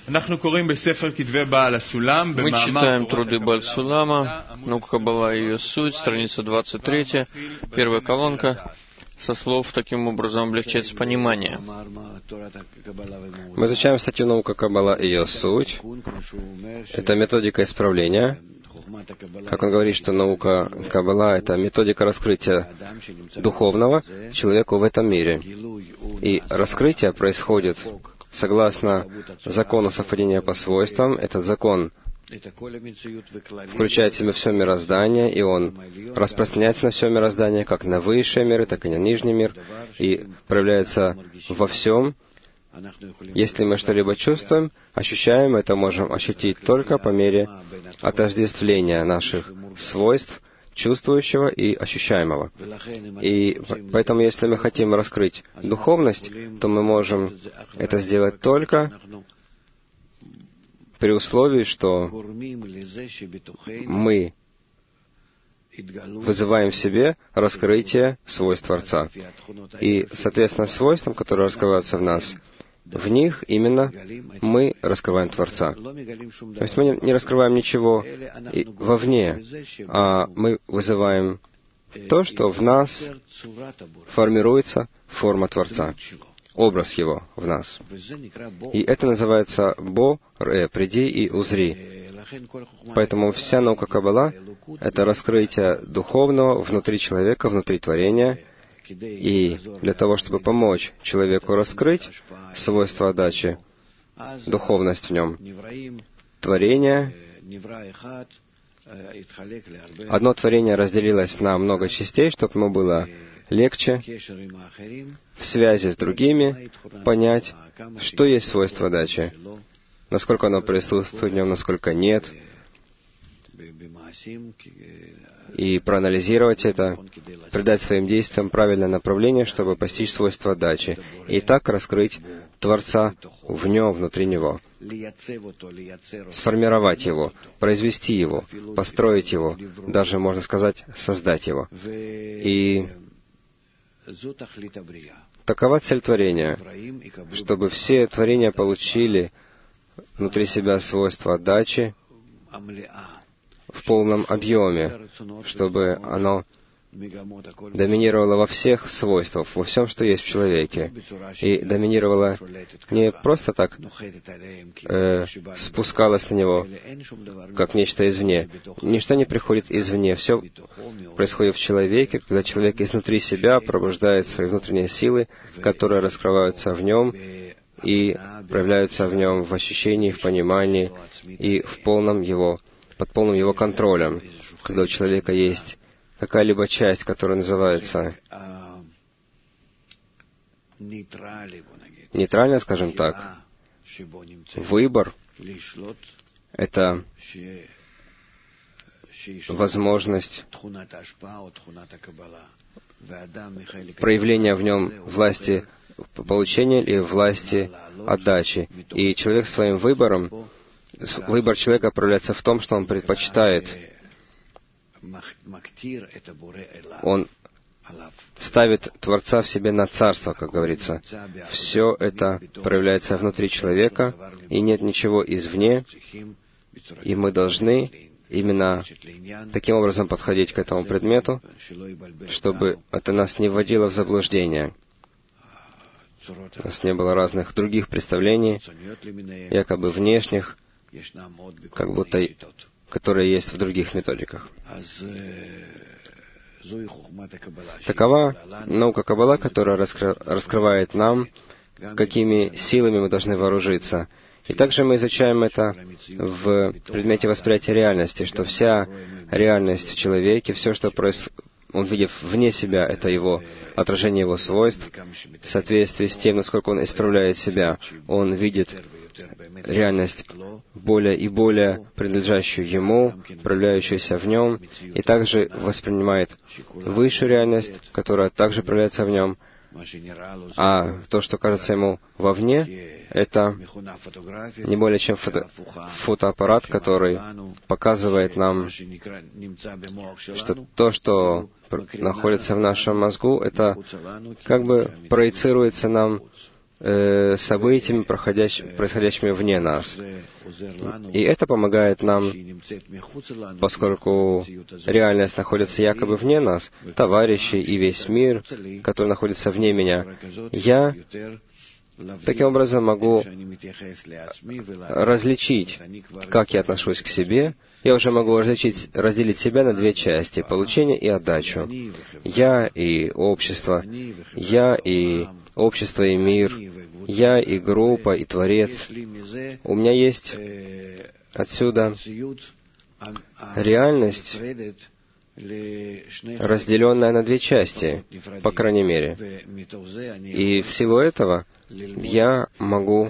Мы читаем труды Бааль Сулама, наука Каббала и ее суть, страница 23, первая колонка, со слов «Таким образом облегчается понимание». Мы изучаем статью «Наука Каббала и ее суть». Это методика исправления. Как он говорит, что наука Каббала — это методика раскрытия духовного человеку в этом мире. И раскрытие происходит согласно закону совпадения по свойствам. Этот закон включает в себя все мироздание, и он распространяется на все мироздание, как на высшие миры, так и на нижний мир, и проявляется во всем. Если мы что-либо чувствуем, ощущаем, это можем ощутить только по мере отождествления наших свойств, чувствующего и ощущаемого. И поэтому, если мы хотим раскрыть духовность, то мы можем это сделать только при условии, что мы вызываем в себе раскрытие свойств Творца. И, соответственно, свойствам, которые раскрываются в нас, в них именно мы раскрываем Творца. То есть мы не раскрываем ничего вовне, а мы вызываем то, что в нас формируется форма Творца, образ Его в нас. И это называется «Бо, приди и узри». Поэтому вся наука Каббала — это раскрытие духовного внутри человека, внутри творения. И для того, чтобы помочь человеку раскрыть свойства отдачи, духовность в нем, творение, одно творение разделилось на много частей, чтобы ему было легче в связи с другими понять, что есть свойство отдачи, насколько оно присутствует в нем, насколько нет, и проанализировать это, придать своим действиям правильное направление, чтобы постичь свойства отдачи, и так раскрыть Творца в нем, внутри него, сформировать его, произвести его, построить его, даже, можно сказать, создать его. И такова цель творения, чтобы все творения получили внутри себя свойства отдачи в полном объеме, чтобы оно доминировало во всех свойствах, во всем, что есть в человеке, и доминировало не просто так, спускалось на него, как нечто извне. Ничто не приходит извне, все происходит в человеке, когда человек изнутри себя пробуждает свои внутренние силы, которые раскрываются в нем и проявляются в нем в ощущении, в понимании и под полным его контролем, когда у человека есть какая-либо часть, которая называется нейтральная, скажем так, выбор — это возможность проявления в нем власти получения и власти отдачи. И человек своим выбором, выбор человека проявляется в том, что он предпочитает, он ставит Творца в себе на царство, как говорится. Все это проявляется внутри человека, и нет ничего извне, и мы должны именно таким образом подходить к этому предмету, чтобы это нас не вводило в заблуждение. У нас не было разных других представлений, якобы внешних, как будто которые есть в других методиках. Такова наука Каббала, которая раскрывает нам, какими силами мы должны вооружиться. И также мы изучаем это в предмете восприятия реальности, что вся реальность в человеке, все, что он видит вне себя, это его отражение его свойств, в соответствии с тем, насколько он исправляет себя. Он видит реальность более и более принадлежащую ему, проявляющуюся в нем, и также воспринимает высшую реальность, которая также проявляется в нем. А то, что кажется ему вовне, это не более чем фотоаппарат, который показывает нам, что то, что находится в нашем мозгу, это как бы проецируется нам событиями, происходящими вне нас. И это помогает нам, поскольку реальность находится якобы вне нас, товарищи и весь мир, который находится вне меня. Я таким образом могу различить, как я отношусь к себе. Я уже могу разделить себя на две части — получение и отдачу. Я и общество, я и общество и мир, я и группа, и Творец. У меня есть отсюда реальность, разделенная на две части, по крайней мере. И в силу этого я могу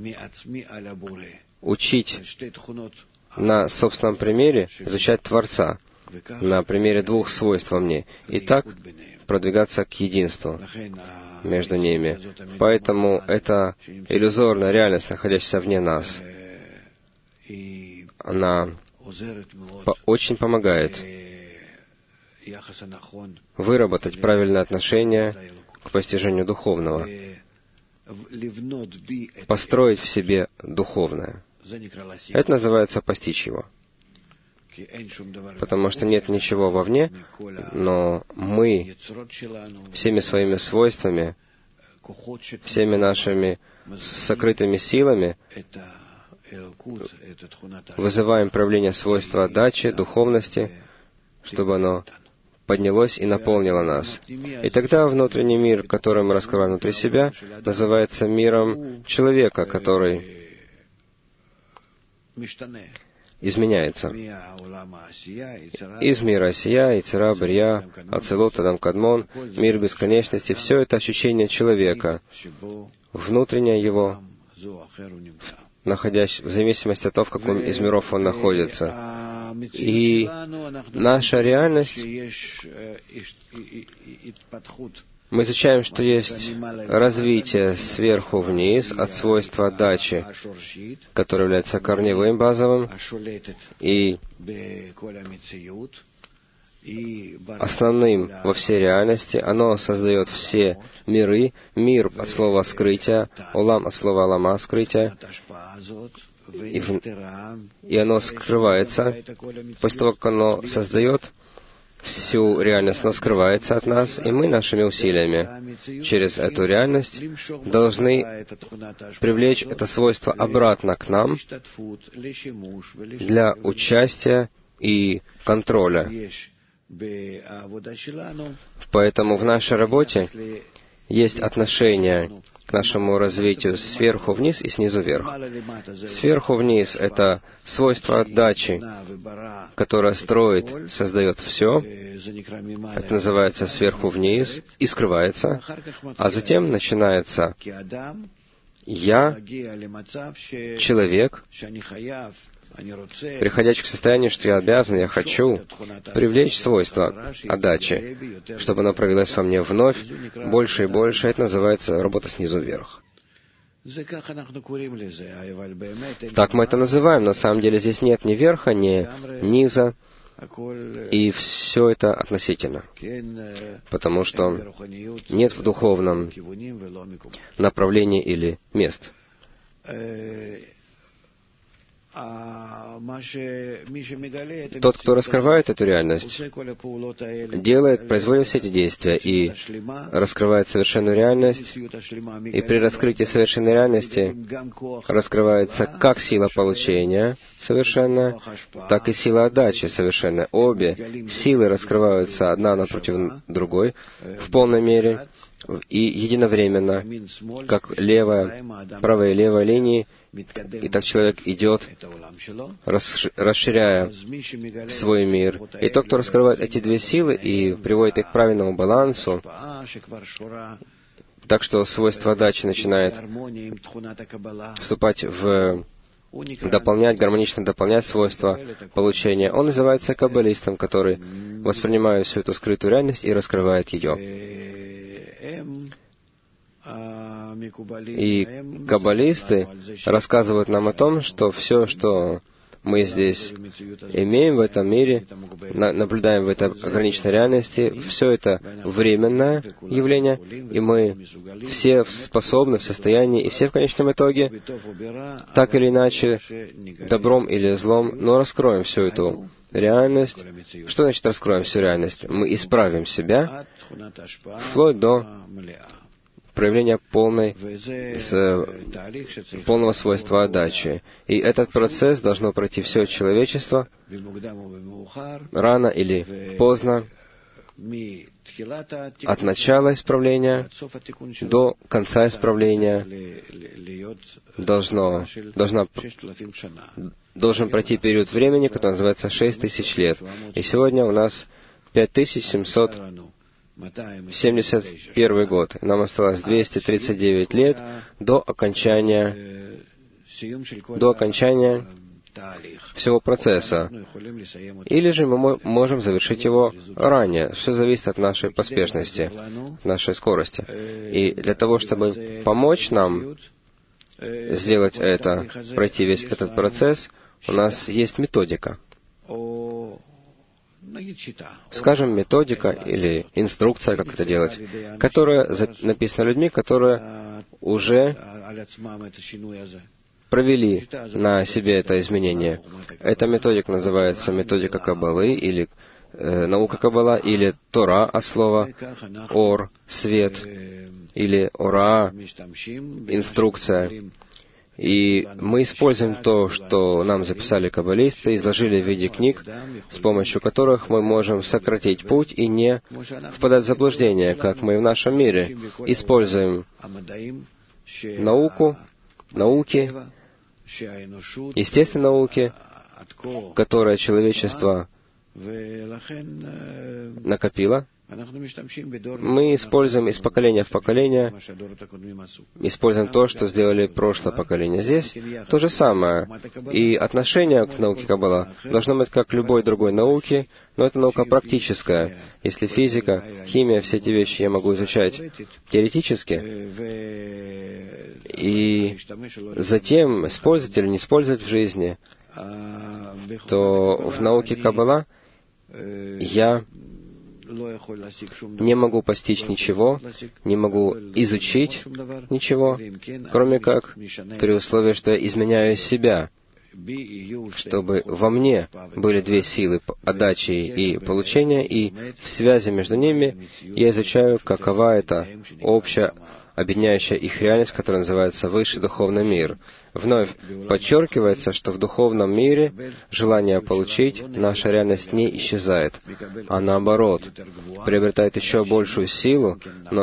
учить на собственном примере, изучать Творца, на примере двух свойств во мне, и так продвигаться к единству между ними. Поэтому это иллюзорная реальность, находящаяся вне нас. Она очень помогает выработать правильное отношение к постижению духовного, построить в себе духовное. Это называется постичь его. Потому что нет ничего вовне, но мы всеми своими свойствами, всеми нашими сокрытыми силами вызываем проявление свойства отдачи, духовности, чтобы оно поднялось и наполнило нас. И тогда внутренний мир, который мы раскрываем внутри себя, называется миром человека, который изменяется. Из мира Осия, Ицера, Брия, Ацилут, Адам Кадмон, мир бесконечности — все это ощущение человека, внутреннее его, находясь в зависимости от того, в каком из миров он находится. И наша реальность, мы изучаем, что есть развитие сверху вниз от свойства отдачи, которое является корневым, базовым, и основным во всей реальности. Оно создает все миры. Мир от слова «скрытие», «улам» от слова «лама» — «скрытие». И оно скрывается. После того, как оно создает всю реальность, оно скрывается от нас, и мы нашими усилиями через эту реальность должны привлечь это свойство обратно к нам для участия и контроля. Поэтому в нашей работе есть отношение к нашему развитию сверху вниз и снизу вверх. Сверху вниз — это свойство отдачи, которое строит, создает все. Это называется сверху вниз и скрывается. А затем начинается «я», человек, приходящий к состоянию, что я обязан, я хочу привлечь свойство отдачи, чтобы оно проявилось во мне вновь, больше и больше. Это называется работа снизу вверх. Так мы это называем. На самом деле здесь нет ни верха, ни низа, и все это относительно. Потому что нет в духовном направлении или мест. Тот, кто раскрывает эту реальность, производит все эти действия и раскрывает совершенную реальность, и при раскрытии совершенной реальности раскрывается как сила получения совершенная, так и сила отдачи совершенная. Обе силы раскрываются одна напротив другой в полной мере и единовременно, как правая и левая линии. И так человек идет, расширяя свой мир. И тот, кто раскрывает эти две силы и приводит их к правильному балансу, так что свойство отдачи начинает вступать гармонично дополнять свойства получения. Он называется каббалистом, который воспринимает всю эту скрытую реальность и раскрывает ее. И каббалисты рассказывают нам о том, что все, что мы здесь имеем в этом мире, наблюдаем в этой ограниченной реальности, все это временное явление, и мы все способны, в состоянии, и все в конечном итоге, так или иначе, добром или злом, но раскроем всю эту реальность. Что значит раскроем всю реальность? Мы исправим себя вплоть до проявления полного свойства отдачи. И этот процесс должно пройти все человечество рано или поздно, от начала исправления до конца исправления должен пройти период времени, который называется 6000 лет. И сегодня у нас 5771 год. Нам осталось 239 лет до окончания всего процесса. Или же мы можем завершить его ранее. Все зависит от нашей поспешности, нашей скорости. И для того, чтобы помочь нам сделать это, пройти весь этот процесс, у нас есть методика. Скажем, методика или инструкция, как это делать, которая написана людьми, которые уже провели на себе это изменение. Эта методика называется методика Каббалы, или наука Каббала, или Тора от слова Ор, свет, или Ора, инструкция. И мы используем то, что нам записали каббалисты, изложили в виде книг, с помощью которых мы можем сократить путь и не впадать в заблуждение, как мы в нашем мире. Используем науки, естественные науки, которые человечество накопило. Мы используем из поколения в поколение, используем то, что сделали прошлое поколение. Здесь то же самое. И отношение к науке Каббала должно быть как к любой другой науке, но это наука практическая. Если физика, химия, все эти вещи я могу изучать теоретически, и затем использовать или не использовать в жизни, то в науке Каббала я не могу постичь ничего, не могу изучить ничего, кроме как при условии, что я изменяю себя, чтобы во мне были две силы отдачи и получения, и в связи между ними я изучаю, какова эта общая объединяющая их реальность, которая называется высший духовный мир. Вновь подчеркивается, что в духовном мире желание получить, наша реальность не исчезает, а наоборот, приобретает еще большую силу, но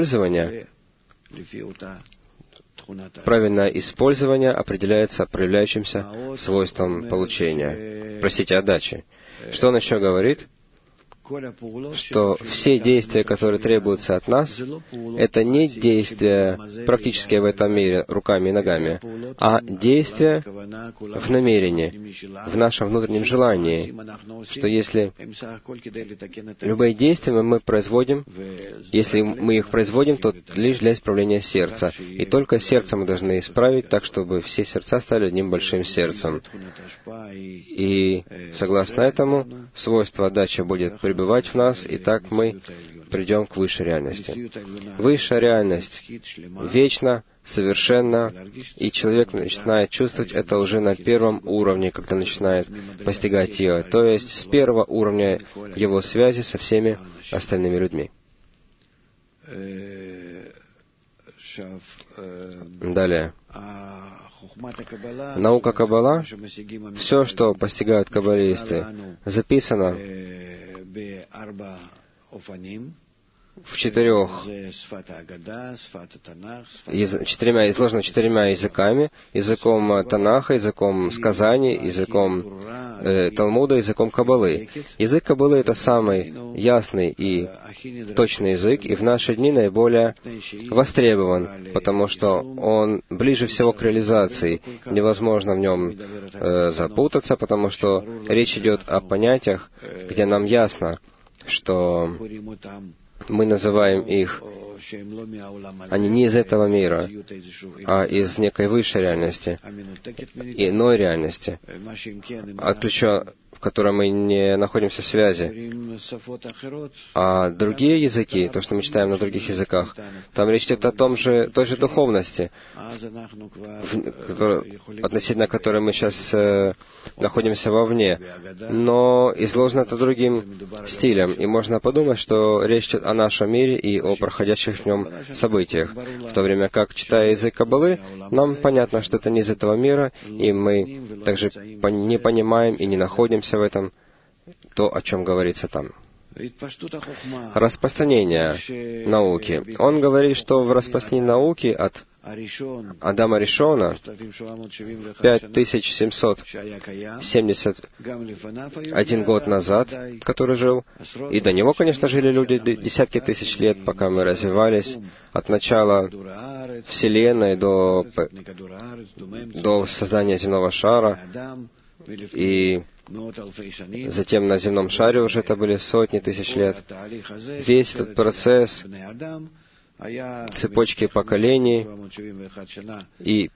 правильное использование определяется проявляющимся свойством получения, отдачи. Что он еще говорит? Что все действия, которые требуются от нас, это не действия практические в этом мире руками и ногами, а действия в намерении, в нашем внутреннем желании, что если любые действия мы производим, если мы их производим, то лишь для исправления сердца. И только сердце мы должны исправить так, чтобы все сердца стали одним большим сердцем. И согласно этому, свойство отдачи будет пребывать в нас, и так мы придем к высшей реальности. Высшая реальность вечна, совершенна, и человек начинает чувствовать это уже на первом уровне, когда начинает постигать ее, то есть с первого уровня его связи со всеми остальными людьми. Далее. Наука Каббала, все, что постигают каббалисты, записано изложено 4 языками: языком Танаха, языком сказаний, языком Талмуда, языком Каббалы. Язык Каббалы — это самый ясный и точный язык, и в наши дни наиболее востребован, потому что он ближе всего к реализации. Невозможно в нем запутаться, потому что речь идет о понятиях, где нам ясно, что мы называем их, они не из этого мира, а из некой высшей реальности, иной реальности, в которой мы не находимся в связи. А другие языки, то, что мы читаем на других языках, там речь идет о той же духовности, относительно которой мы сейчас находимся вовне. Но изложено это другим стилем, и можно подумать, что речь идет о нашем мире и о проходящих в нем событиях. В то время как, читая язык Каббалы, нам понятно, что это не из этого мира, и мы также не понимаем и не находимся в этом, то, о чем говорится там. Распространение науки. Он говорит, что в распространении науки от Адама Ришона 5771 год назад, который жил, и до него, конечно, жили люди десятки тысяч лет, пока мы развивались, от начала Вселенной до создания земного шара, и затем на земном шаре уже это были сотни тысяч лет. Весь этот процесс цепочки поколений, и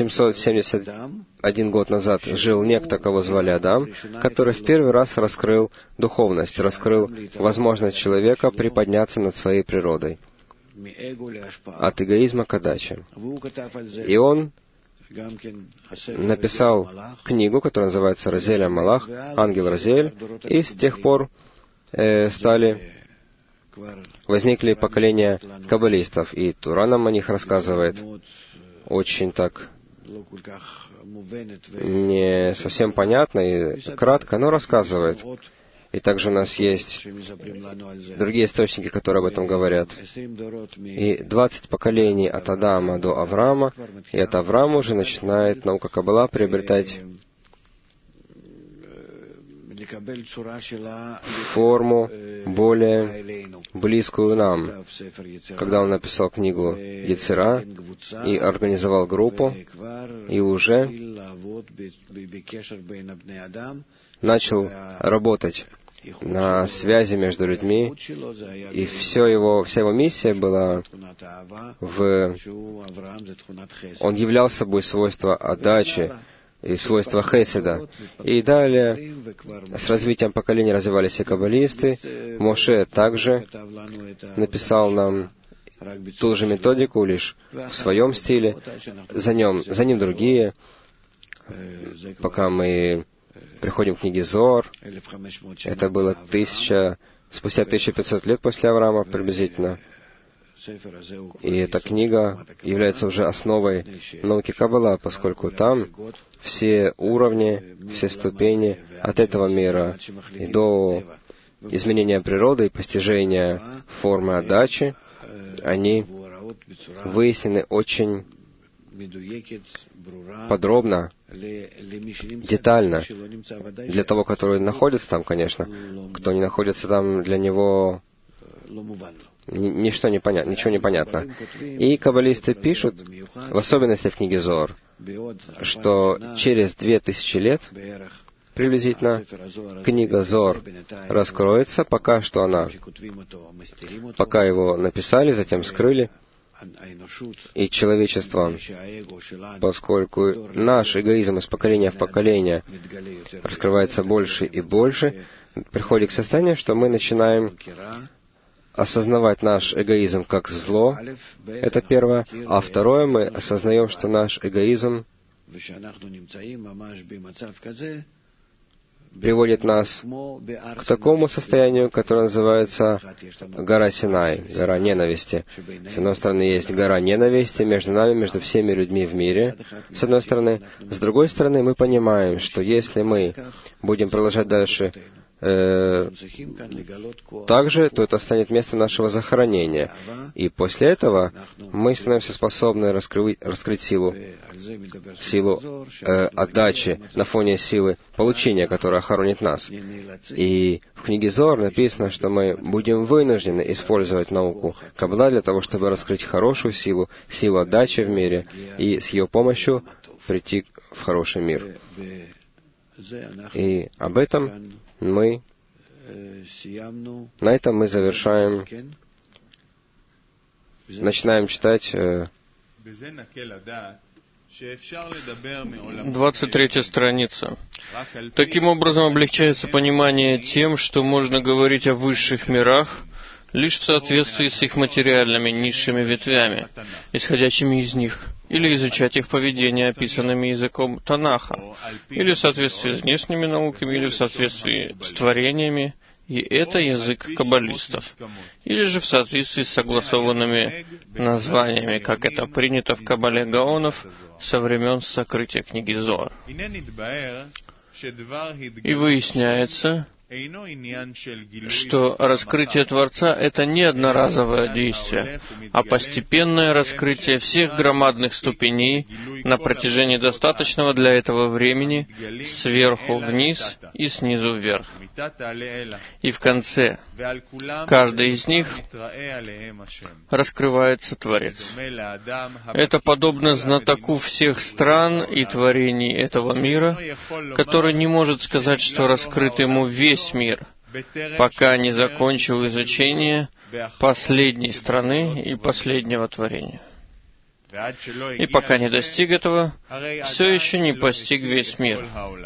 5771 год назад жил некто, кого звали Адам, который в первый раз раскрыл духовность, раскрыл возможность человека приподняться над своей природой, от эгоизма к отдаче. И он написал книгу, которая называется «Разель Амалах», «Ангел Разель», и с тех пор возникли поколения каббалистов, и Тура нам о них рассказывает очень так не совсем понятно и кратко, но рассказывает. И также у нас есть другие источники, которые об этом говорят. И 20 поколений от Адама до Авраама, и от Авраама уже начинает наука Каббала приобретать форму более близкую нам. Когда он написал книгу Ецира и организовал группу, и уже начал работать на связи между людьми, и вся его миссия была Он являл собой свойства отдачи и свойства хеседа. И далее, с развитием поколений развивались и каббалисты. Моше также написал нам ту же методику, лишь в своем стиле. За ним другие, пока мы приходим к книге Зоар. Это было спустя 1500 лет после Авраама приблизительно. И эта книга является уже основой науки Каббала, поскольку там все уровни, все ступени от этого мира и до изменения природы и постижения формы отдачи, они выяснены очень подробно, детально, для того, который находится там, конечно. Кто не находится там, для него ничего не понятно. И каббалисты пишут, в особенности в книге Зоар, что через 2000 лет, приблизительно, книга Зоар раскроется, пока его написали, затем скрыли, и человечество, поскольку наш эгоизм из поколения в поколение раскрывается больше и больше, приходит к состоянию, что мы начинаем осознавать наш эгоизм как зло, это первое, а второе, мы осознаем, что наш эгоизм приводит нас к такому состоянию, которое называется гора Синай, гора ненависти. С одной стороны, есть гора ненависти между нами, между всеми людьми в мире, с одной стороны. С другой стороны, мы понимаем, что если мы будем продолжать дальше также, то это станет местом нашего захоронения. И после этого мы становимся способны раскрыть силу отдачи на фоне силы получения, которая хоронит нас. И в книге Зоар написано, что мы будем вынуждены использовать науку Каббала для того, чтобы раскрыть хорошую силу отдачи в мире, и с ее помощью прийти в хороший мир. И об этом на этом мы завершаем начинаем читать 23 страница. Таким образом облегчается понимание тем, что можно говорить о высших мирах лишь в соответствии с их материальными низшими ветвями, исходящими из них, или изучать их поведение, описанными языком Танаха, или в соответствии с внешними науками, или в соответствии с творениями, и это язык каббалистов, или же в соответствии с согласованными названиями, как это принято в Каббале Гаонов со времен сокрытия книги Зоар. И выясняется, что раскрытие Творца — это не одноразовое действие, а постепенное раскрытие всех громадных ступеней на протяжении достаточного для этого времени сверху вниз и снизу вверх. И в конце каждой из них раскрывается Творец. Это подобно знатоку всех стран и творений этого мира, который не может сказать, что раскрыт ему весь мир, пока не закончил изучение последней страны и последнего творения. И пока не достиг этого, все еще не постиг весь мир.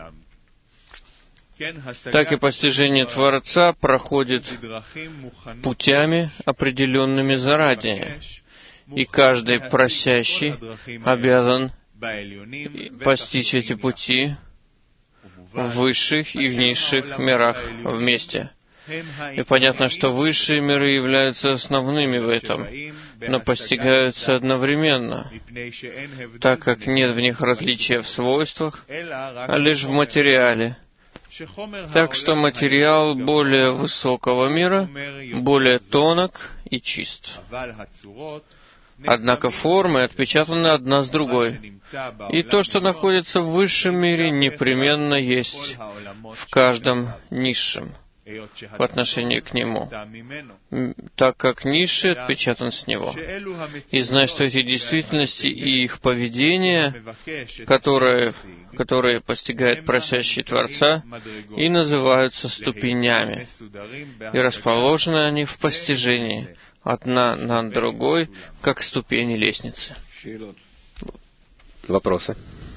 Так и постижение Творца проходит путями, определенными заранее, и каждый просящий обязан постичь эти пути в высших и в низших мирах вместе. И понятно, что высшие миры являются основными в этом, но постигаются одновременно, так как нет в них различия в свойствах, а лишь в материале. Так что материал более высокого мира более тонок и чист. Однако формы отпечатаны одна с другой. И то, что находится в высшем мире, непременно есть в каждом низшем по отношению к нему, так как низший отпечатан с него. И знай, что эти действительности и их поведение, которые постигает просящий Творца, и называются ступенями, и расположены они в постижении, одна над другой, как ступени лестницы. Вопросы?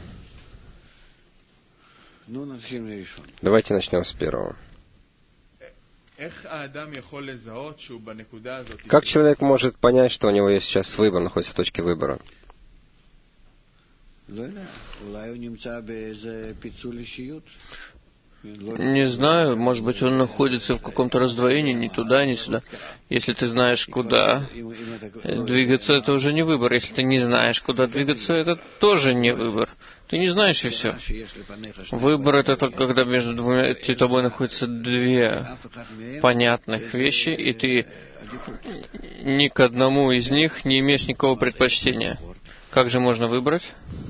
Давайте начнем с первого. Как человек может понять, что у него есть сейчас выбор, находится в точке выбора? Не знаю, может быть, он находится в каком-то раздвоении, ни туда, ни сюда. Если ты знаешь, куда двигаться, это уже не выбор. Если ты не знаешь, куда двигаться, это тоже не выбор. Ты не знаешь, и все. Выбор — это только когда между тобой находятся две понятных вещи, и ты ни к одному из них не имеешь никакого предпочтения. Как же можно выбрать?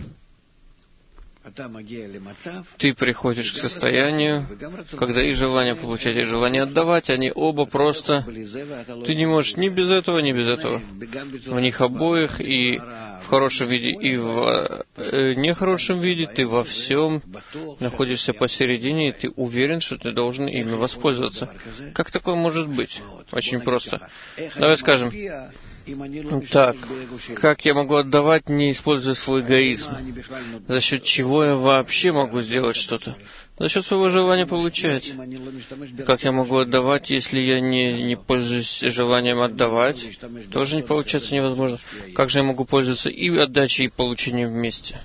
Ты приходишь к состоянию, когда и желание получать, и желание отдавать, они оба просто... Ты не можешь ни без этого, ни без этого. В них обоих, и в хорошем виде, и в нехорошем виде, ты во всем находишься посередине, и ты уверен, что ты должен ими воспользоваться. Как такое может быть? Очень просто. Давай скажем, так, как я могу отдавать, не используя свой эгоизм? За счет чего я вообще могу сделать что-то? За счет своего желания получать. Как я могу отдавать, если я не пользуюсь желанием отдавать? Тоже не получается невозможно. Как же я могу пользоваться и отдачей, и получением вместе?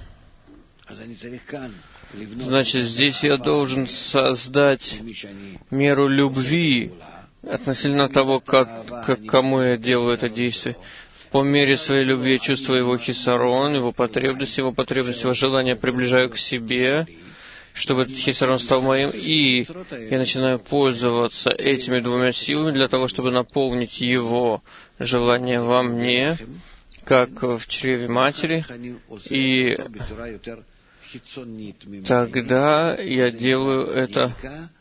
Значит, здесь я должен создать меру любви относительно того, кому я делаю это действие. По мере своей любви я чувствую его хисарон, его потребности, его желание приближаю к себе, чтобы этот хисарон стал моим, и я начинаю пользоваться этими двумя силами для того, чтобы наполнить его желание во мне, как в чреве матери, и тогда я делаю это,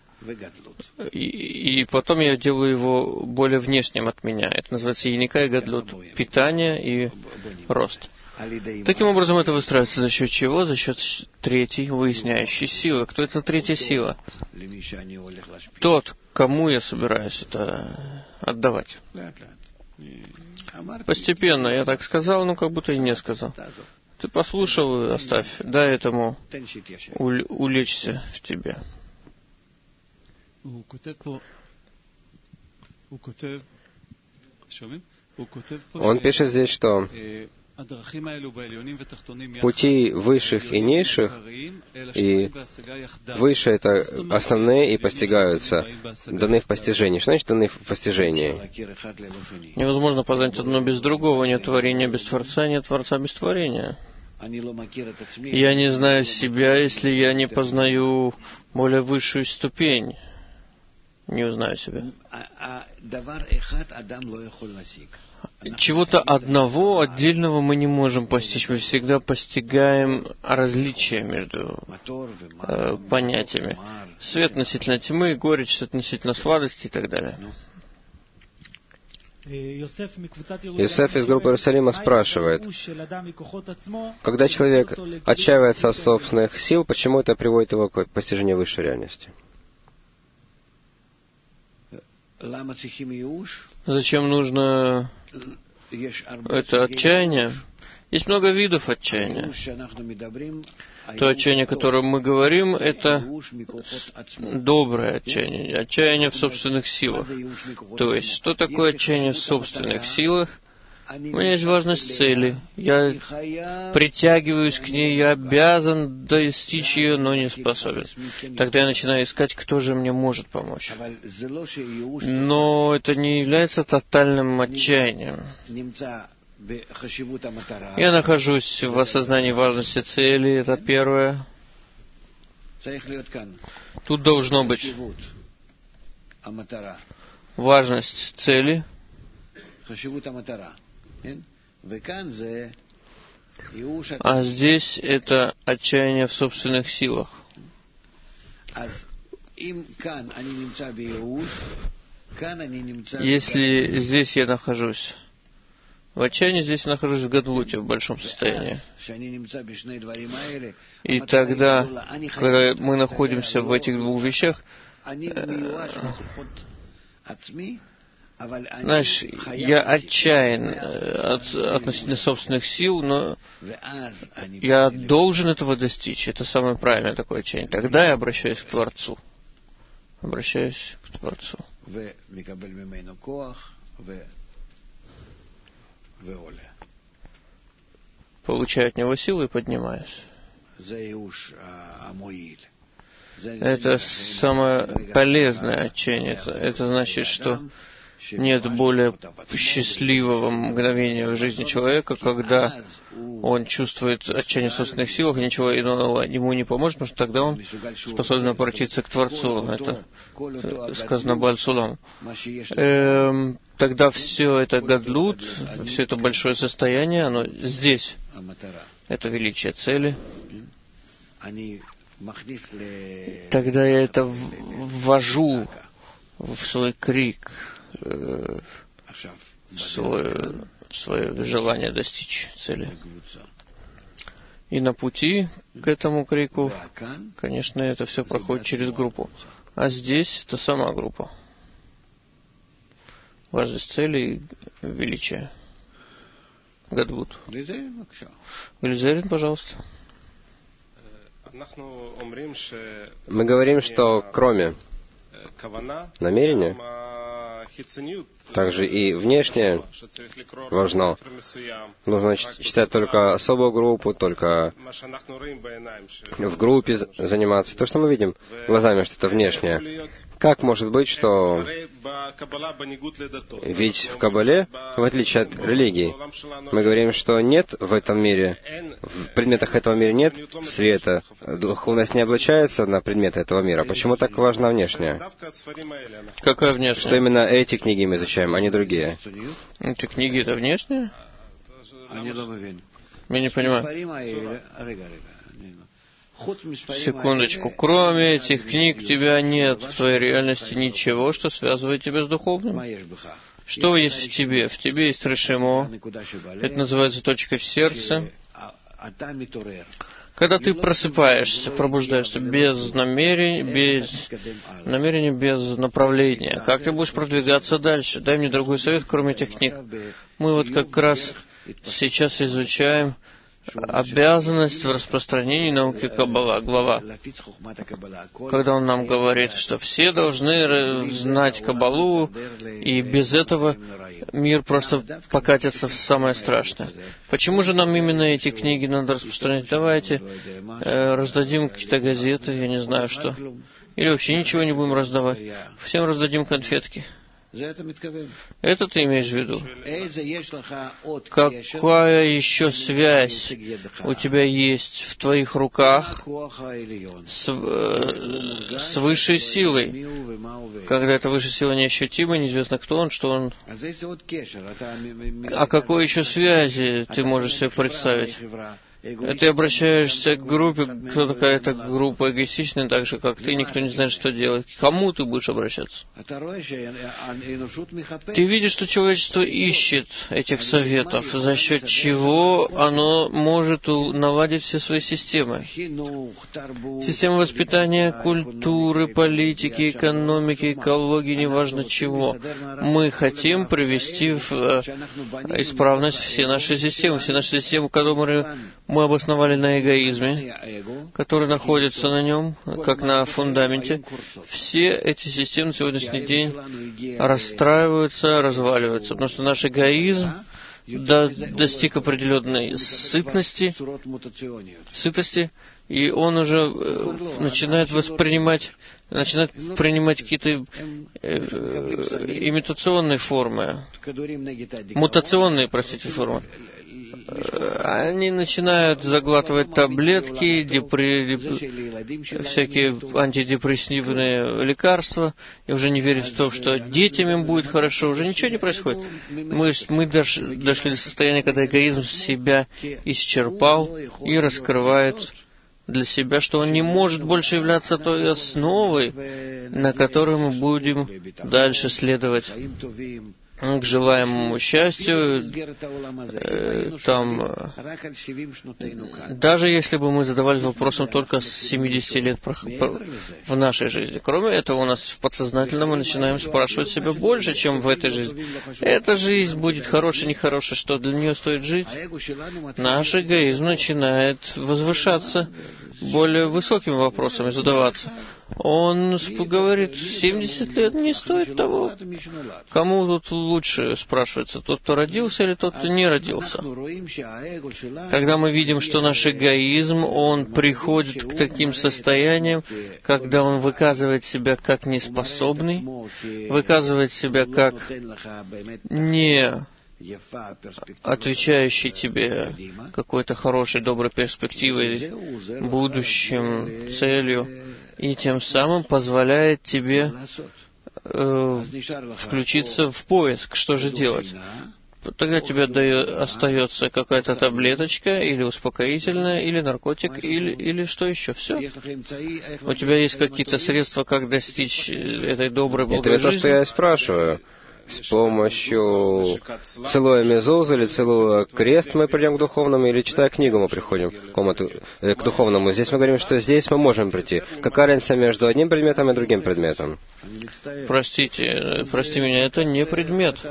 и потом я делаю его более внешним от меня. Это называется яника и гадлут, питание и рост. Таким образом, это выстраивается за счет чего? За счет третьей выясняющей силы. Кто это третья сила? Тот, кому я собираюсь это отдавать. Постепенно, я так сказал, но как будто и не сказал. Ты послушал и оставь. Дай этому улечься в тебе. Он пишет здесь, что пути высших и низших, и выше — это основные и постигаются, даны в постижении. Что значит даны в постижении? Невозможно познать одно без другого. Нет творения без Творца, нет Творца без творения. Я не знаю себя, если я не познаю более высшую ступень. Не узнаю себя. Чего-то одного, отдельного мы не можем постичь. Мы всегда постигаем различия между понятиями. Свет относительно тьмы, горечь относительно сладости и так далее. Йосеф из группы Иерусалима спрашивает, когда человек отчаивается от собственных сил, почему это приводит его к постижению высшей реальности? Зачем нужно это отчаяние? Есть много видов отчаяния. То отчаяние, о котором мы говорим, это доброе отчаяние, отчаяние в собственных силах. То есть, что такое отчаяние в собственных силах? У меня есть важность цели. Я притягиваюсь к ней, я обязан достичь ее, но не способен. Тогда я начинаю искать, кто же мне может помочь. Но это не является тотальным отчаянием. Я нахожусь в осознании важности цели, это первое. Тут должно быть важность цели. А здесь это отчаяние в собственных силах. Если здесь я нахожусь в отчаянии, здесь я нахожусь в гадлуте, в большом состоянии. И тогда, когда мы находимся в этих двух вещах, знаешь, я отчаян относительно собственных сил, но я должен этого достичь. Это самое правильное такое отчаяние. Тогда я обращаюсь к Творцу. Обращаюсь к Творцу. Получаю от него силу и поднимаюсь. Это самое полезное отчаяние. Это значит, что нет более счастливого мгновения в жизни человека, когда он чувствует отчаяние в собственных силах, и ничего иного ему не поможет, потому что тогда он способен обратиться к Творцу. Это сказано Бааль-Сулам. Тогда все это гадлут, все это большое состояние, оно здесь. Это величие цели. Тогда я это ввожу в свой крик, в свое желание достичь цели. И на пути к этому крику, конечно, это все проходит через группу. А здесь это сама группа. Важность цели и величия. Гадлут. Глизерин, пожалуйста. Мы говорим, что кроме намерения, также и внешнее важно. Нужно читать только особую группу, только в группе заниматься. То, что мы видим глазами, что это внешнее. Как может быть, что... Ведь в Каббале, в отличие от религии, мы говорим, что нет в этом мире, в предметах этого мира нет света. Духовность не облачается на предметы этого мира. Почему так важно внешнее? Какая внешняя? Что именно эти книги мы изучаем, а не другие. Эти книги — это внешние? Я не понимаю. Секундочку. Кроме этих книг у тебя нет в твоей реальности ничего, что связывает тебя с духовным. Что есть в тебе? В тебе есть решимо. Это называется точка в сердце. Когда ты просыпаешься, пробуждаешься без намерения, без направления, как ты будешь продвигаться дальше? Дай мне другой совет, кроме этих книг. Мы вот как раз сейчас изучаем обязанность в распространении науки Каббала, глава. Когда он нам говорит, что все должны знать Каббалу, и без этого мир просто покатится в самое страшное. Почему же нам именно эти книги надо распространять? Давайте раздадим какие-то газеты, я не знаю что. Или вообще ничего не будем раздавать. Всем раздадим конфетки. Это ты имеешь в виду? Какая еще связь у тебя есть в твоих руках с высшей силой? Когда эта высшая сила неощутима, неизвестно кто он, что он. А какой еще связи ты можешь себе представить? Ты обращаешься к группе, кто такая эта группа эгоистичная, так же, как ты, никто не знает, что делать. К кому ты будешь обращаться? Ты видишь, что человечество ищет этих советов, за счет чего оно может наладить все свои системы. Система воспитания, культуры, политики, экономики, экологии, неважно чего. Мы хотим привести в исправность все наши системы, которые мы обосновали на эгоизме, который находится на нем, как на фундаменте. Все эти системы на сегодняшний день расстраиваются, разваливаются, потому что наш эгоизм достиг определенной сытости, и он уже начинает принимать какие-то имитационные формы, мутационные, формы. Они начинают заглатывать таблетки, всякие антидепрессивные лекарства, и уже не верят в то, что детям им будет хорошо, уже ничего не происходит. Мы дошли до состояния, когда эгоизм себя исчерпал и раскрывает для себя, что он не может больше являться той основой, на которой мы будем дальше следовать к желаемому счастью, даже если бы мы задавались вопросом только с 70 лет в нашей жизни. Кроме этого, у нас в подсознательном мы начинаем спрашивать себя больше, чем в этой жизни. Эта жизнь будет хорошей, нехорошей, что для нее стоит жить? Наш эгоизм начинает возвышаться более высокими вопросами, задаваться. Он говорит, 70 лет не стоит того. Кому тут лучше, спрашивается, тот, кто родился, или тот, кто не родился? Когда мы видим, что наш эгоизм, он приходит к таким состояниям, когда он выказывает себя как неспособный, выказывает себя как не отвечающий тебе какой-то хорошей, доброй перспективой, будущим, целью, и тем самым позволяет тебе включиться в поиск, что же делать. Тогда тебе остается какая-то таблеточка, или успокоительное, или наркотик, или что еще. Все. У тебя есть какие-то средства, как достичь этой доброй, благой жизни? Это то, что я спрашиваю. С помощью целуя мезузу или целуя крест мы придем к духовному, или читая книгу мы приходим к духовному. Здесь мы говорим, что здесь мы можем прийти. Какая разница между одним предметом и другим предметом? Прости меня, это не предмет.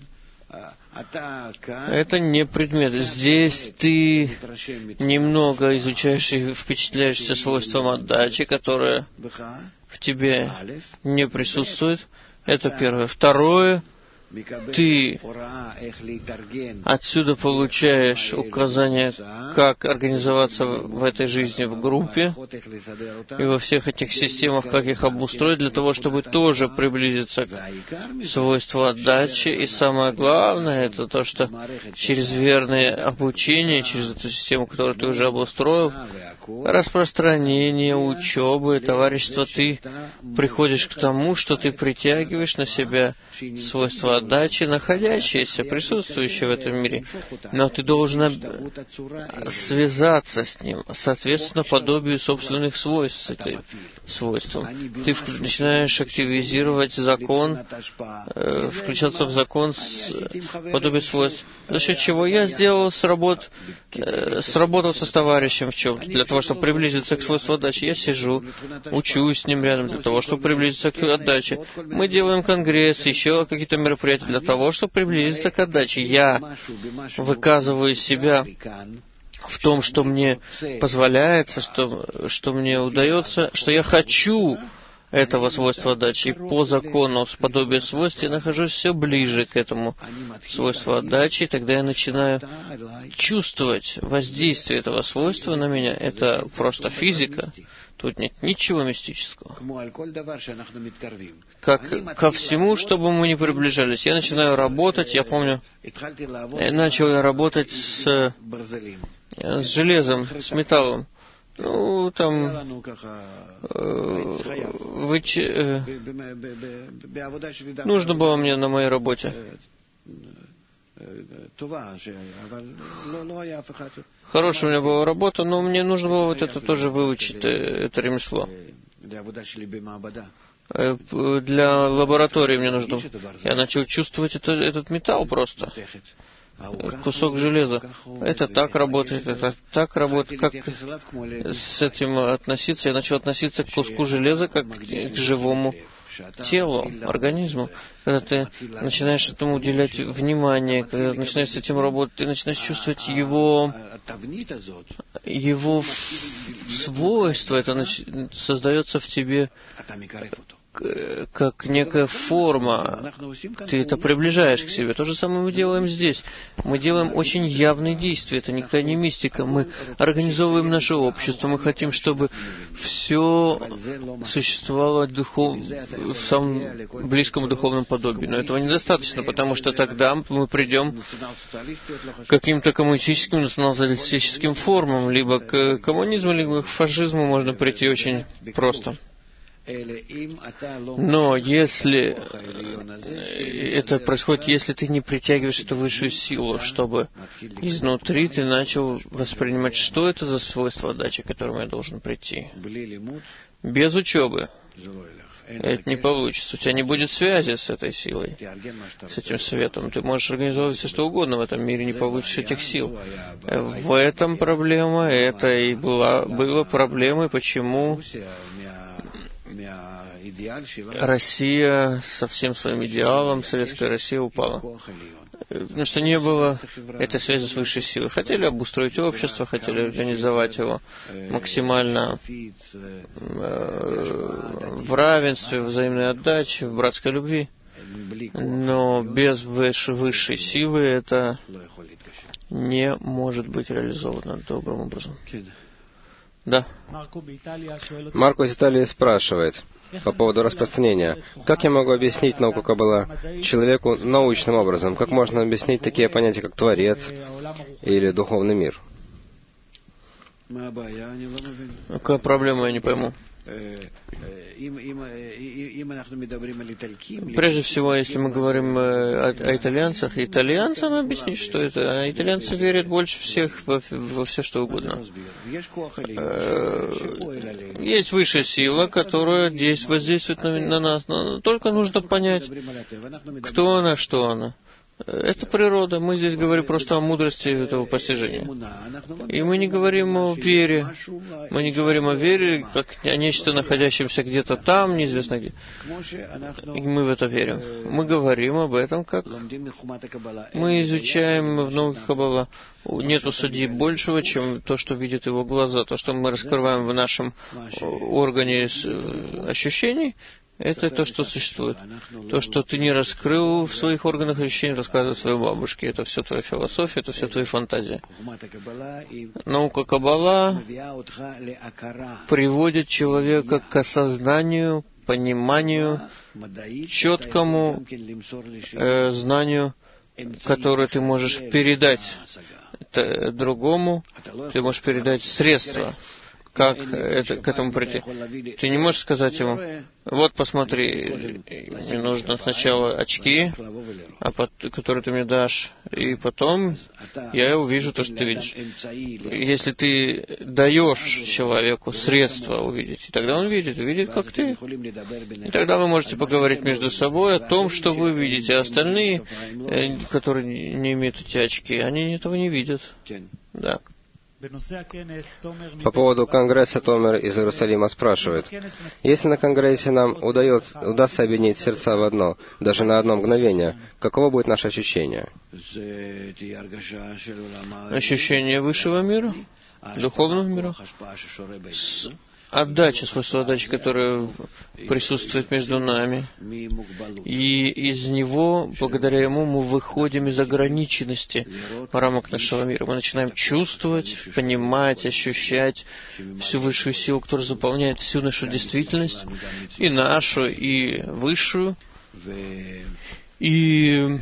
Это не предмет. Здесь ты немного изучаешь и впечатляешься свойством отдачи, которое в тебе не присутствует. Это первое. Второе, ты отсюда получаешь указания, как организоваться в этой жизни в группе и во всех этих системах, как их обустроить, для того, чтобы тоже приблизиться к свойству отдачи. И самое главное, это то, что через верное обучение, через эту систему, которую ты уже обустроил, распространение, учебы, товарищество, ты приходишь к тому, что ты притягиваешь на себя свойства отдачи, находящееся, присутствующее в этом мире. Но ты должен связаться с ним, соответственно, подобию собственных свойств с этим свойством. Ты начинаешь активизировать закон, включаться в закон с подобием свойств, за счет чего я сработался с товарищем в чем-то, для того, чтобы приблизиться к свойству отдачи. Я сижу, учусь с ним рядом, для того, чтобы приблизиться к отдаче. Мы делаем конгресс, еще какие-то мероприятия для того, чтобы приблизиться к отдаче. Я выказываю себя в том, что мне позволяется, что мне удается, что я хочу этого свойства отдачи. И по закону подобия свойств я нахожусь все ближе к этому свойству отдачи, и тогда я начинаю чувствовать воздействие этого свойства на меня. Это просто физика. Тут нет ничего мистического. Как ко всему, чтобы мы не приближались. Я начинаю работать, я помню, начал я работать с железом, с металлом. Ну, там нужно было мне на моей работе. Хорошая у меня была работа, но мне нужно было вот это тоже выучить, это ремесло. Для лаборатории мне нужно. Я начал чувствовать этот металл просто. Кусок железа. Это так работает, как с этим относиться. Я начал относиться к куску железа как к живому телу, организму. Когда ты начинаешь этому уделять внимание, когда ты начинаешь с этим работать, ты начинаешь чувствовать его свойства, это создается в тебе как некая форма. Ты это приближаешь к себе. То же самое мы делаем здесь. Мы делаем очень явные действия. Это никакая не мистика. Мы организовываем наше общество. Мы хотим, чтобы все существовало в самом близком духовном подобии. Но этого недостаточно, потому что тогда мы придем к каким-то коммунистическим, национал-социалистическим формам. Либо к коммунизму, либо к фашизму можно прийти очень просто. Но если это происходит, если ты не притягиваешь эту высшую силу, чтобы изнутри ты начал воспринимать, что это за свойство отдачи, к которому я должен прийти. Без учебы это не получится. У тебя не будет связи с этой силой, с этим светом. Ты можешь организовывать все, что угодно в этом мире, не получишь этих сил. В этом проблема, это и было проблемой, почему Россия со всем своим идеалом, советская Россия упала. Потому что не было этой связи с высшей силой. Хотели обустроить общество, хотели организовать его максимально в равенстве, в взаимной отдаче, в братской любви. Но без высшей силы это не может быть реализовано добрым образом. Да. Марко из Италии спрашивает по поводу распространения. Как я могу объяснить науку Каббала человеку научным образом? Как можно объяснить такие понятия, как Творец или духовный мир? Какая проблема, я не пойму. Прежде всего, если мы говорим о итальянцах, итальянцам объяснить, что это. А итальянцы верят больше всех во все, что угодно. Есть высшая сила, которая воздействует на нас. Но только нужно понять, кто она, что она. Это природа. Мы здесь говорим просто о мудрости этого постижения. И мы не говорим о вере. Мы не говорим о вере, как о нечто, находящемся где-то там, неизвестно где. И мы в это верим. Мы говорим об этом, как мы изучаем в науке Каббала. Нету судьи большего, чем то, что видят его глаза. То, что мы раскрываем в нашем органе ощущений, это то, что существует. То, что ты не раскрыл в своих органах ощущений, рассказывай своей бабушке. Это все твоя философия, это все твои фантазии. Наука Каббала приводит человека к осознанию, пониманию, четкому знанию, которое ты можешь передать другому. Ты можешь передать средства как к этому прийти? Ты не можешь сказать ему: вот посмотри, мне нужно сначала очки, которые ты мне дашь, и потом я увижу то, что ты видишь. Если ты даешь человеку средства увидеть, и тогда он видит, как ты. И тогда вы можете поговорить между собой о том, что вы видите, а остальные, которые не имеют эти очки, они этого не видят. Да. По поводу Конгресса Томер из Иерусалима спрашивает: если на Конгрессе нам удастся объединить сердца в одно, даже на одно мгновение, каково будет наше ощущение? Ощущение высшего мира, духовного мира, отдача, свойство отдачи, которое присутствует между нами. И из него, благодаря ему, мы выходим из ограниченности рамок нашего мира. Мы начинаем чувствовать, понимать, ощущать всю высшую силу, которая заполняет всю нашу действительность, и нашу, и высшую. И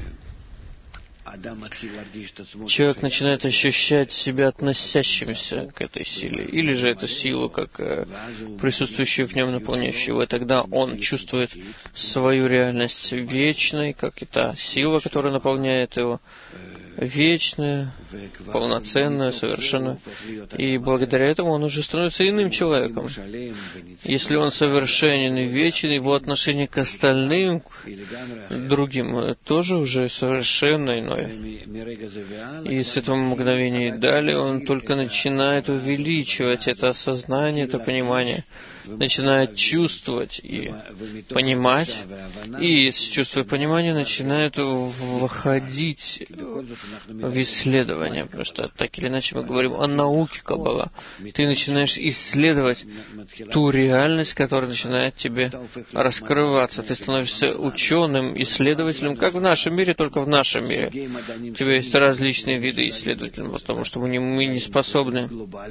человек начинает ощущать себя относящимся к этой силе, или же эту силу, как присутствующую в нем, наполняющую его, и тогда он чувствует свою реальность вечной, как и та сила, которая наполняет его, вечная, полноценная, совершенная. И благодаря этому он уже становится иным человеком. Если он совершенен и вечен, его отношение к остальным, к другим, тоже уже совершенно иное. И с этого мгновения и далее он только начинает увеличивать это осознание, это понимание, начинает чувствовать и понимать, и с чувства и понимания начинает входить в исследование, потому что так или иначе мы говорим о науке Каббала. Ты начинаешь исследовать ту реальность, которая начинает тебе раскрываться. Ты становишься ученым, исследователем, как в нашем мире, только в нашем мире. У тебя есть различные виды исследователей, потому что мы не способны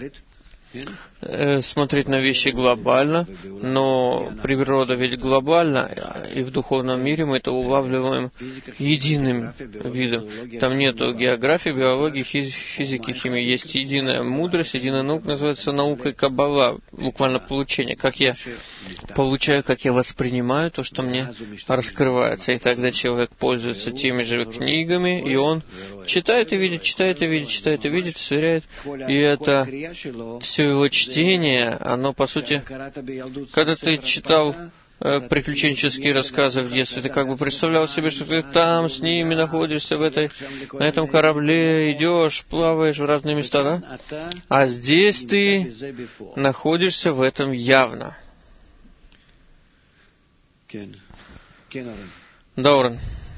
смотреть на вещи глобально, но природа ведь глобальна, и в духовном мире мы это улавливаем единым видом. Там нету географии, биологии, физики, химии. Есть единая мудрость, единая наука, называется наукой Каббала, буквально получение. Как я получаю, как я воспринимаю то, что мне раскрывается. И тогда человек пользуется теми же книгами, и он читает и видит, читает и видит, читает и видит, сверяет. И это все его чтение, оно, по сути, когда ты читал приключенческие рассказы в детстве, ты как бы представлял себе, что ты там с ними находишься на этом корабле, идешь, плаваешь в разные места, да? А здесь ты находишься в этом явно. Даурен.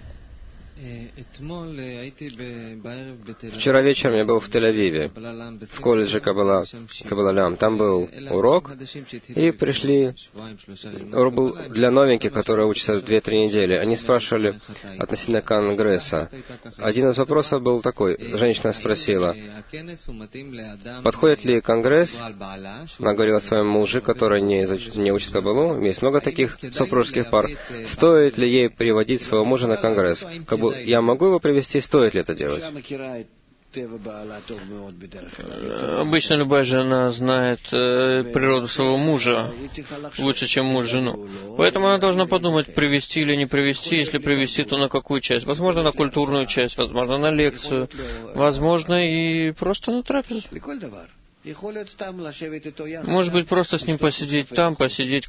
Вчера вечером я был в Тель-Авиве, в колледже Каббала Лям. Там был урок, и урок был для новеньких, которые учатся 2-3 недели. Они спрашивали относительно Конгресса. Один из вопросов был такой. Женщина спросила: подходит ли Конгресс, она говорила своему мужу, который не учит Каббалу, есть много таких супружеских пар, стоит ли ей приводить своего мужа на Конгресс? Я могу его привести, стоит ли это делать? Обычно любая жена знает природу своего мужа лучше, чем муж жену. Поэтому она должна подумать, привести или не привести. Если привести, то на какую часть? Возможно, на культурную часть, возможно, на лекцию, возможно, и просто на трапезу. Может быть, просто с ним посидеть там, посидеть,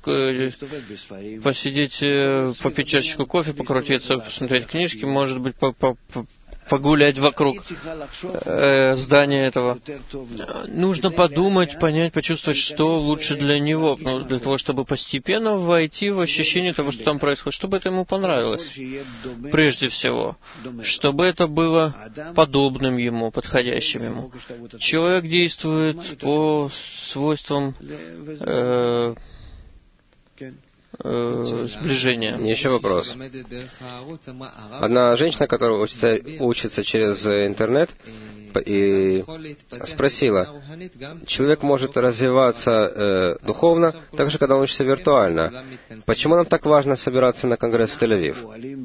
попить чашечку кофе, покрутиться, посмотреть книжки, может быть, погулять вокруг здания этого. Нужно подумать, понять, почувствовать, что лучше для него, для того, чтобы постепенно войти в ощущение того, что там происходит, чтобы это ему понравилось. Прежде всего, чтобы это было подобным ему, подходящим ему. Человек действует по свойствам сближения. Еще вопрос. Одна женщина, которая учится через интернет, и спросила, человек может развиваться духовно, так же, когда он учится виртуально. Почему нам так важно собираться на конгресс в Тель-Авив?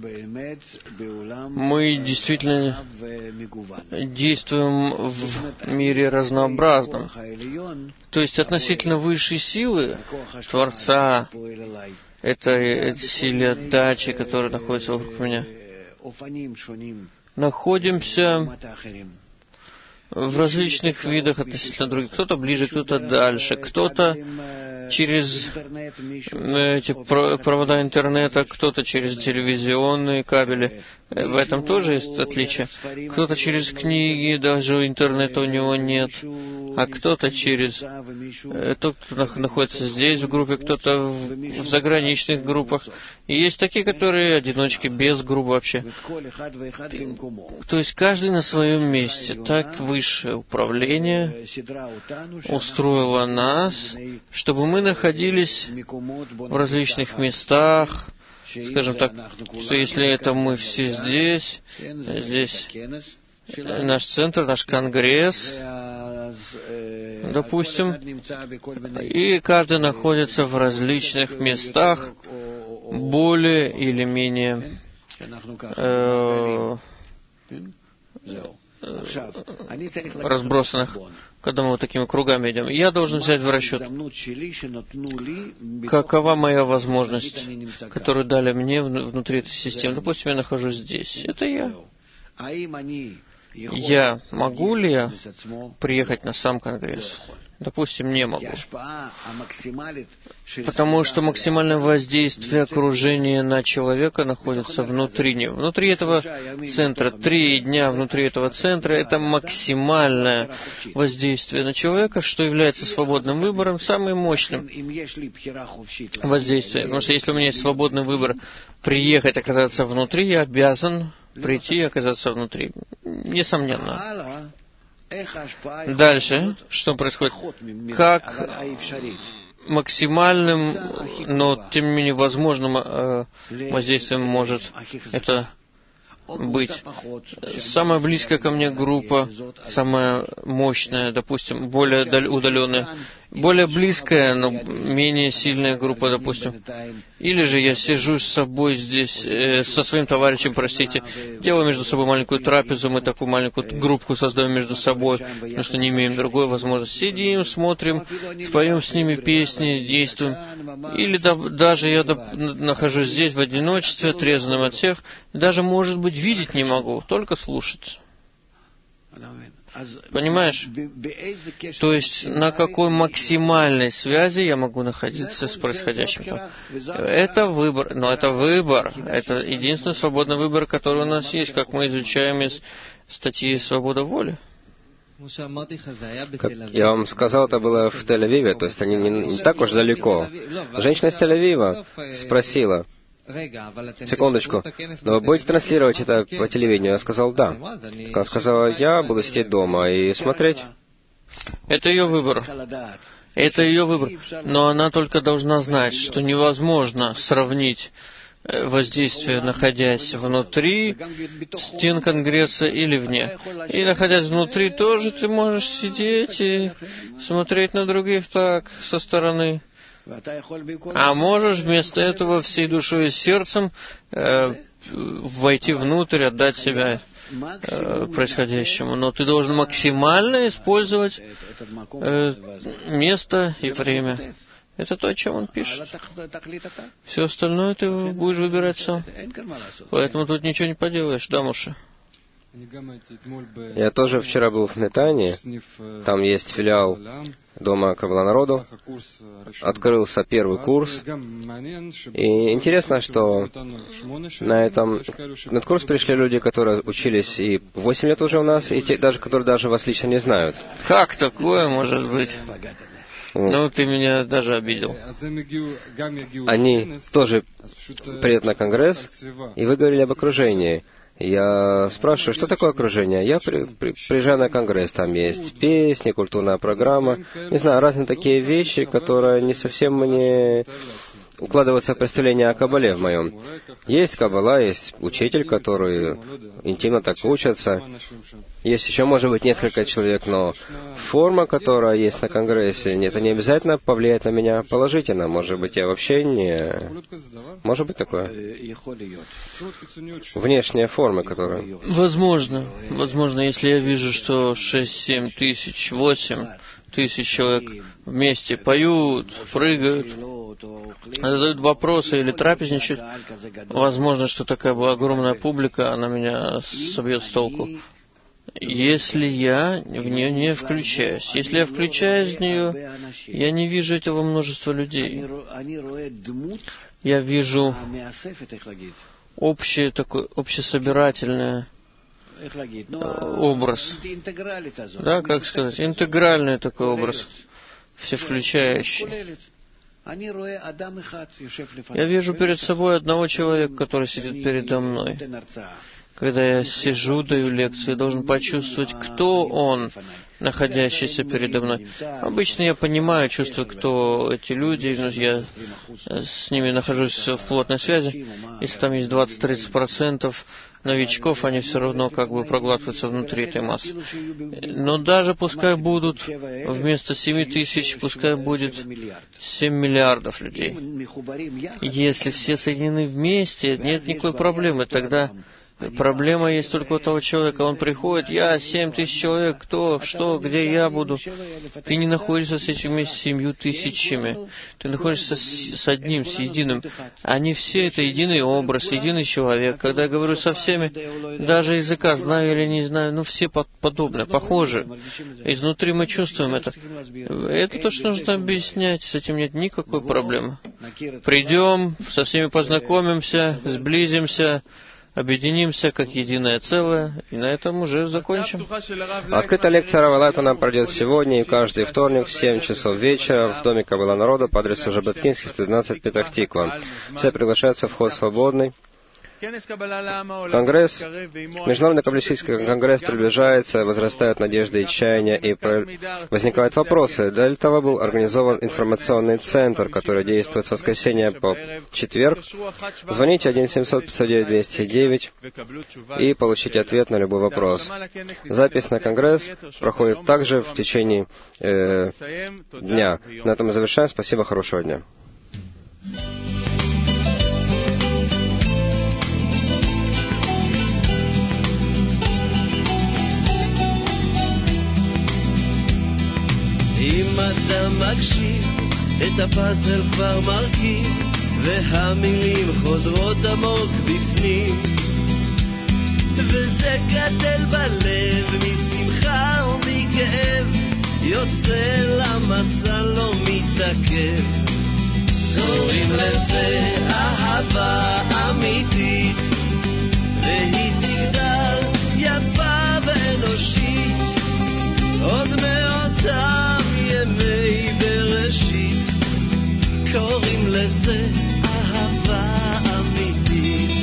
Мы действительно действуем в мире разнообразном. То есть относительно высшей силы Творца, этой силе отдачи, которая находится вокруг меня, находимся в различных видах относительно других. Кто-то ближе, кто-то дальше, кто-то через эти провода интернета, кто-то через телевизионные кабели. В этом тоже есть отличие. Кто-то через книги, даже интернета у него нет. А кто-то через... Тот, кто находится здесь в группе, кто-то в заграничных группах. И есть такие, которые одиночки, без групп вообще. То есть каждый на своем месте. Так высшее управление устроило нас, чтобы мы находились в различных местах. Скажем так, что если это мы все здесь наш центр, наш конгресс, допустим, и каждый находится в различных местах, более или менее разбросанных, когда мы вот такими кругами идем. Я должен взять в расчет, какова моя возможность, которую дали мне внутри этой системы. Допустим, я нахожусь здесь. Это я. Могу ли я приехать на сам конгресс? Допустим, не могу. Потому что максимальное воздействие окружения на человека находится внутри него. Внутри этого центра. 3 дня внутри этого центра — это максимальное воздействие на человека, что является свободным выбором, самым мощным воздействием. Потому что если у меня есть свободный выбор приехать, оказаться внутри, я обязан прийти и оказаться внутри. Несомненно. Дальше, что происходит? Как максимальным, но тем не менее возможным воздействием может это быть? Самая близкая ко мне группа, самая мощная, допустим, более удаленная, более близкая, но менее сильная группа, допустим. Или же я сижу с собой здесь, со своим товарищем, делаю между собой маленькую трапезу, мы такую маленькую группку создаем между собой, потому что не имеем другой возможности. Сидим, смотрим, поем с ними песни, действуем. Или даже я нахожусь здесь в одиночестве, отрезанным от всех, даже, может быть, видеть не могу, только слушать. Понимаешь? То есть, на какой максимальной связи я могу находиться с происходящим? Это выбор. Но это выбор. Это единственный свободный выбор, который у нас есть, как мы изучаем из статьи «Свобода воли». Как я вам сказал, это было в Тель-Авиве, то есть они не так уж далеко. Женщина из Тель-Авива спросила: секундочку, но вы будете транслировать это по телевидению? Я сказал, да. Она сказала, я буду сидеть дома и смотреть. Это ее выбор. Это ее выбор. Но она только должна знать, что невозможно сравнить воздействие, находясь внутри стен Конгресса или вне. И находясь внутри тоже ты можешь сидеть и смотреть на других так, со стороны. А можешь вместо этого всей душой и сердцем войти внутрь, отдать себя происходящему. Но ты должен максимально использовать место и время. Это то, о чем он пишет. Все остальное ты будешь выбирать сам. Поэтому тут ничего не поделаешь, да, Моше? Я тоже вчера был в Нетании. Там есть филиал Дома Каббала народу. Открылся первый курс. И интересно, что на этот курс пришли люди, которые учились и 8 лет уже у нас, и те, даже, которые даже вас лично не знают. Как такое может быть? Ну, ты меня даже обидел. Они тоже приедут на конгресс, и вы говорили об окружении. Я спрашиваю, что такое окружение? Я приезжаю на конгресс, там есть песни, культурная программа, не знаю, разные такие вещи, которые не совсем мне укладываться в представление о Каббале в моем. Есть Каббала, есть учитель, который интимно так учатся. Есть еще, может быть, несколько человек, но форма, которая есть на Конгрессе, это не обязательно повлияет на меня положительно. Может быть, я вообще не... Может быть такое? Внешняя форма, которая... Возможно. Возможно, если я вижу, что 6-7 тысяч, 8 тысяч человек вместе поют, прыгают, задают вопросы или трапезничают, возможно, что такая огромная публика, она меня собьет с толку. Если я в нее не включаюсь. Если я включаюсь в нее, я не вижу этого множества людей. Я вижу общесобирательный образ. Да, как сказать, интегральный такой образ, всевключающий. Я вижу перед собой одного человека, который сидит передо мной. Когда я сижу, даю лекции, должен почувствовать, кто он, находящийся передо мной. Обычно я понимаю, чувствую, кто эти люди, я с ними нахожусь в плотной связи. Если там есть 20-30% новичков, они все равно как бы проглатываются внутри этой массы. Но даже пускай будут вместо 7 тысяч, пускай будет 7 миллиардов людей. Если все соединены вместе, нет никакой проблемы. Тогда проблема есть только у того человека. Он приходит, я 7 тысяч человек, кто, что, где я буду. Ты не находишься с этими 7 тысячами. Ты находишься с одним, с единым. Они все это единый образ, единый человек. Когда я говорю со всеми, даже языка знаю или не знаю, но все подобны, похожи. Изнутри мы чувствуем это. Это то, что нужно объяснять. С этим нет никакой проблемы. Придем, со всеми познакомимся, сблизимся, объединимся как единое целое, и на этом уже закончим. Открытая лекция Рава Лайтмана пройдет сегодня и каждый вторник в 7 часов вечера в Доме Каббала народа по адресу Жаботкинский, 112, Петах-Тиква. Все приглашаются, вход свободный. Конгресс, Международный каббалистический конгресс приближается, возрастают надежды и чаяния, и возникают вопросы. Для этого был организован информационный центр, который действует с воскресенья по четверг. Звоните 1-700-509-209 и получите ответ на любой вопрос. Запись на конгресс проходит также в течение дня. На этом мы завершаем. Спасибо, хорошего дня. אם אתה מקשיב, את הפאזל כבר מרכיב, והמילים חודרות עמוק בפנים, וזה גדל בלב משמחה ומכאב, יוצא למסע לא מתעכב. קוראים לזה אהבה אמיתית, והיא תגדל יפה ואנושית, עוד מאותם ימי בראשית, קוראים לזה אהבה אמיתית.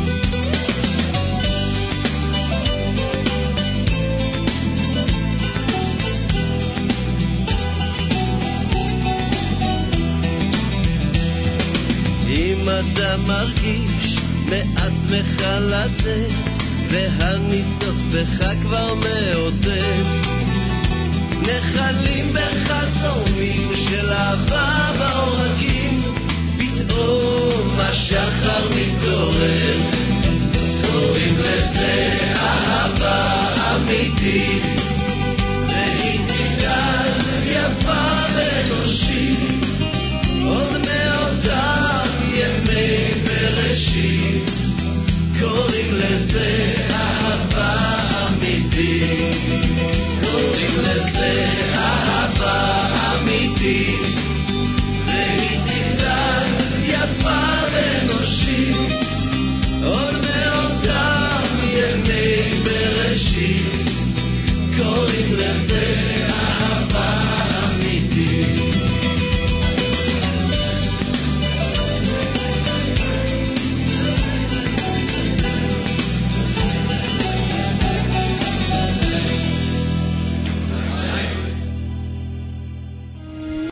אם אתה מרגיש מעצמך לתת, והניצוץ בך כבר מעודד, נחלים בחסומים של אהבה באור